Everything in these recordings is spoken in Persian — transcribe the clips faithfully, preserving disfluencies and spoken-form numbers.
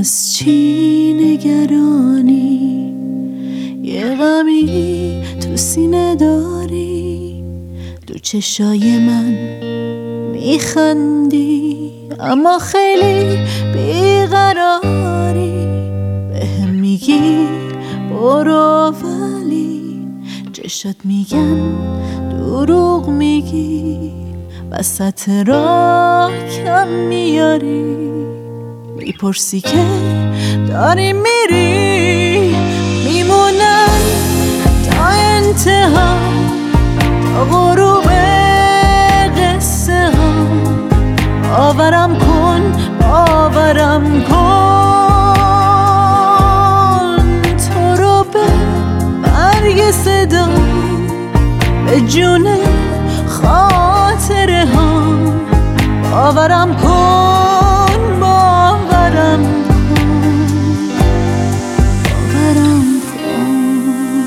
از چی نگرانی؟ یه غمی تو سینه داری، دو چشای من میخندی اما خیلی بیقراری. بهم میگی برو ولی چشات میگن دروغ میگی. وسط راه کم میاری، میپرسی که داری میری. میمونم تا انتها، تا غروب قصه ها. باورم کن باورم کن، تو رو به مرگ صدا، به جون خاطره ها. باورم کن باورم کن باورم کن.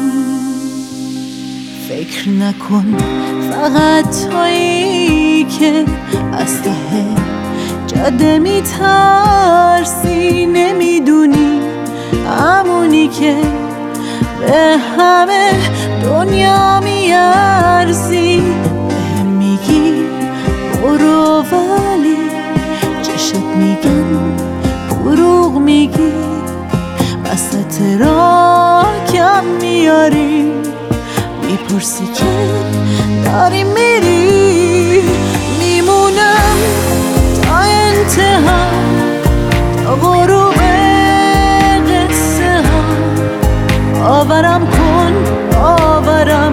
فکر نکن فقط تویی که از ته جاده میترسی. نمیدونی همونی که به همه دنیا میارزی. بهم میگی برو ولی چشت میگن دروغ میگی. وسط راه کم میاری، میپرسی که داری میری. میمونم تا انتها، تا غروب قصه ها. باورم کن باورم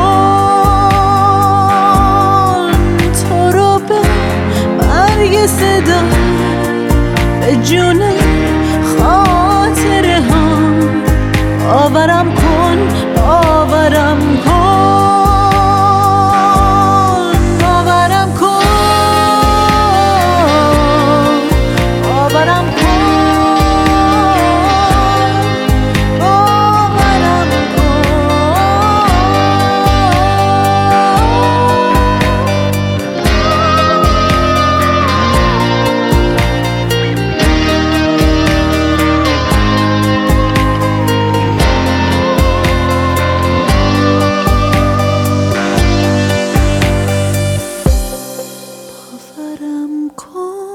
کن، تو رو به مرگ صدا، به جون خاطره ها. باورم کن باورم کن باورم کن باورم کن. باورم کن